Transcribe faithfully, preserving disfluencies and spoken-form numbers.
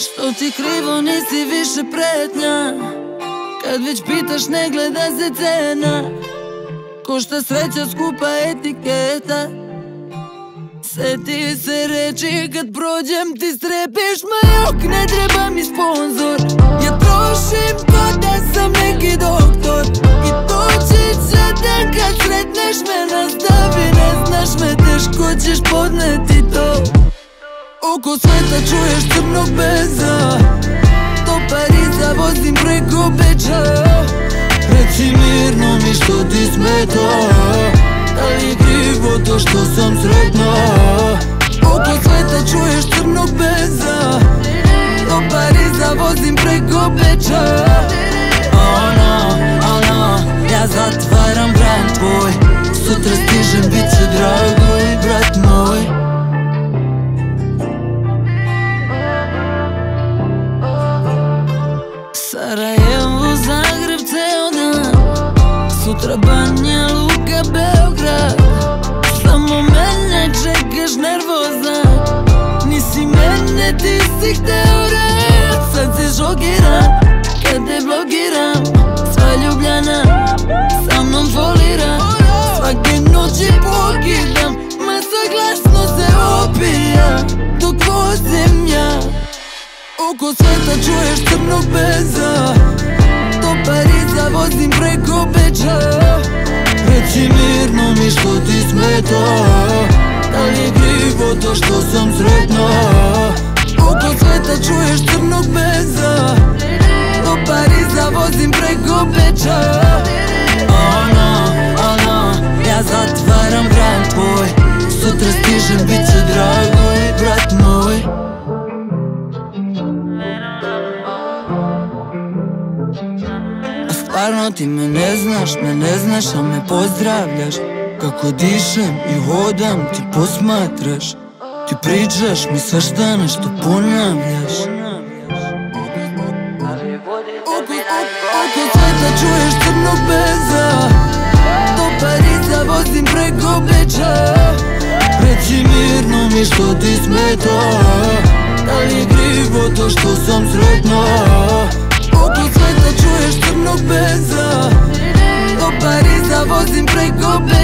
Što ti krivo, nisi više pretnja. Kad već pitaš ne gleda se cena. Košta sreća skupa etiketa. Sjeti se reći kad prođem ti strepiš. Ma jok, ne treba mi sponzor. Ja trošim ko da sam neki doktor. I doći će dan kad sretneš me na stavi. Ne znaš me, teško ćeš podneti to. Oko sveta čuješ crnog beza. Do Pariza vozim preko Beča. Reci mirno mi što ti smeta. Da li je krivo to što sam sretna? Oko sveta čuješ crnog beza. Do Pariza vozim preko Beča. Ono, ono, ja zatvaram bran tvoj. Sutra stižem, bit će drago i brat moj. Sarajevo, Zagreb, ceo dan. Sutra Banja Luka, Beograd. Samo mene čekaš nervozan. Nisi mene, ti si hteo rad. Sad si šokiran kad te blokiram. Sva Ljubljana sa mnom folira. Svake noći pokidam. Masa glasno se opija dok vozim ja. Oko sveta čuješ crnog beza. Do Pariza vozim preko Beča. Reci mirno mi što ti smeta. Da li je krivo to što sam sretna? Oko sveta čuješ crnog beza. Do Pariza vozim preko Beča. Ono, ono, ja zatvaram bran tvoj. Sutra stižem, bit će drago i brat moj. Stvarno ti me ne znaš, me ne znaš, a me pozdravljaš. Kako dišem i hodam, ti posmatraš. Ti pričaš mi svašta nešto ponavljaš. Oko sveta čuješ crnog beza. Do Pariza vozim preko Beča. Reci mirno mi što ti smeta. Da li je krivo to što sam sretna? Oko sveta čuješ crnog beza. Do Pariza vozim preko Beča.